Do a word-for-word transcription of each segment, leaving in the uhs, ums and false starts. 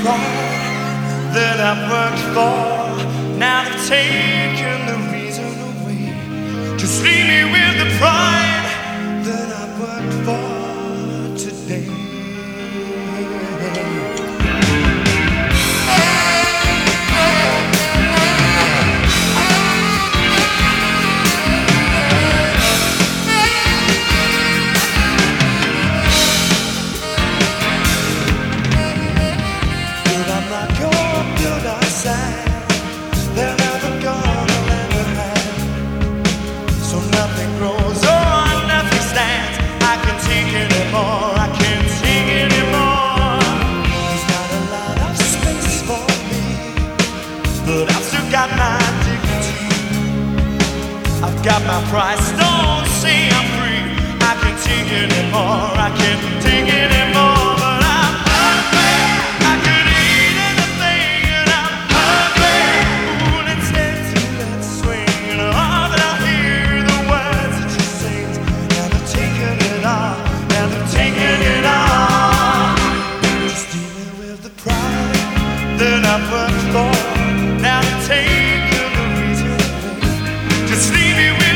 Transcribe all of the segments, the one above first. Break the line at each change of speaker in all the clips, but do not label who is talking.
pride that I've worked for. Now they've taken the reason away. Just leave me with the pride that I've worked for today. Got my price, don't say I'm free. I can't take it anymore, I can't take it anymore. But I'm hungry, I could eat anything. And I'm hungry, ooh, let's dance and let's swing. And all that I hear the words that you sing. Now they're taking it all, now they're taking it all. Just dealing with the pride that I've worked for. Now they're taking the reason away. Just leave me with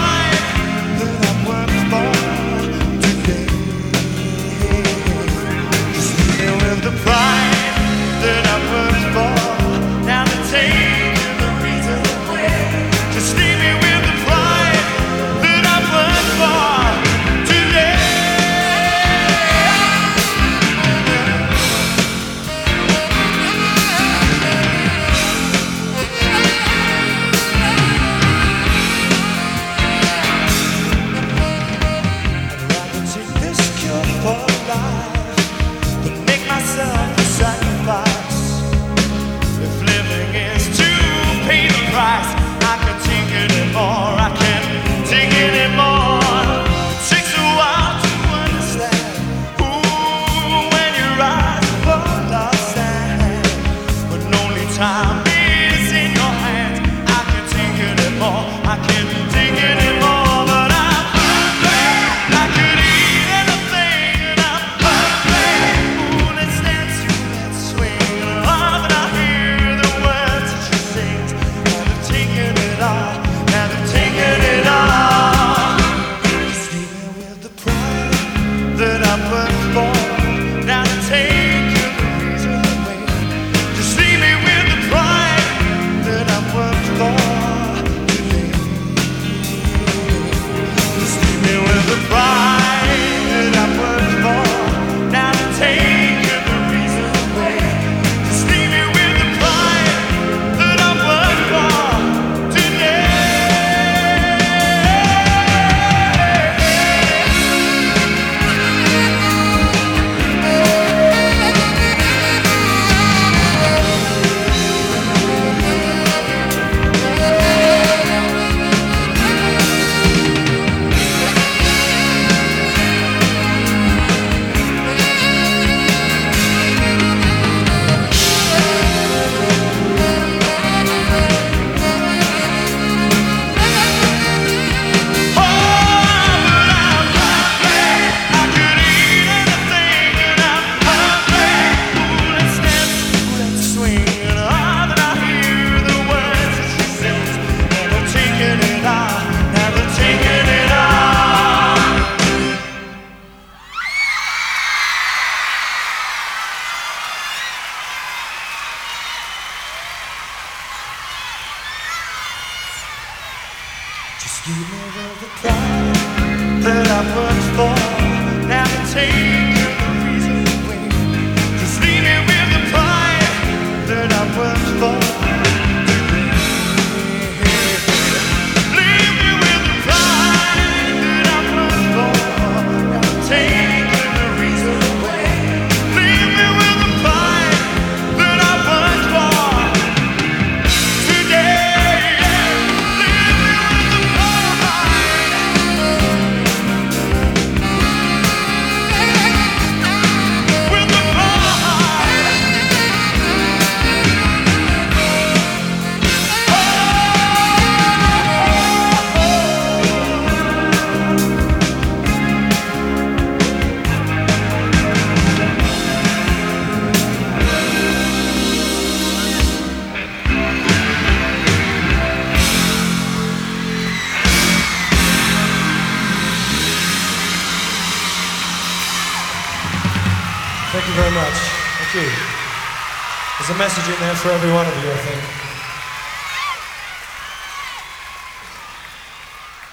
Just leave me with the pride that I've worked for. Now they're taking the reason away. Just leave me with the pride that I've worked for. Leave me with the pride that I've worked for. Now they're taking the reason away. Leave me with the pride that I've worked for today. Leave me with the pride. you very much. Thank you. There's a message in there for every one of you, I think.